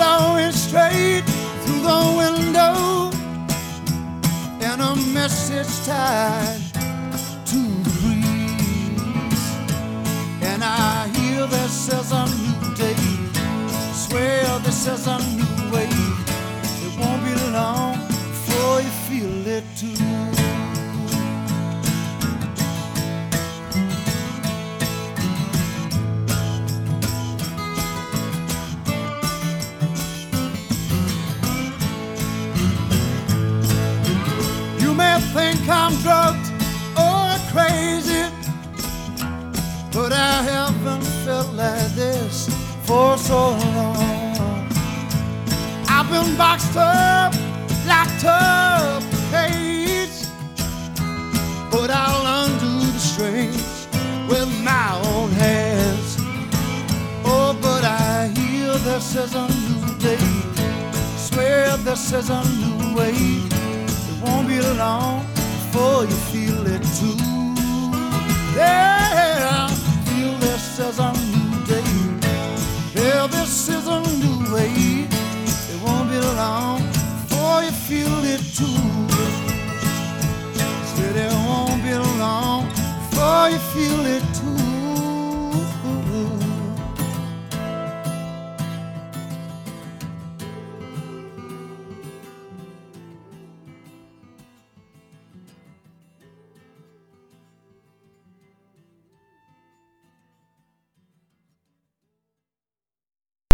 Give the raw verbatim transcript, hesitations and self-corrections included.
blowing straight through the window, and a message tied to the breeze. And I hear that says a new day, swear this is a new way. It won't be long before you feel it too. You may think I'm drugged or crazy, but I haven't felt like this for so long. I've been boxed up, locked up, caged, but I'll undo the strings with my own hands. Oh, but I hear this is a new day, swear this is a new way. It won't be long before you feel it too. Yeah, feel this is a new day. Yeah, this is a new way. It won't be long before you feel it too. Said it won't be long before you feel it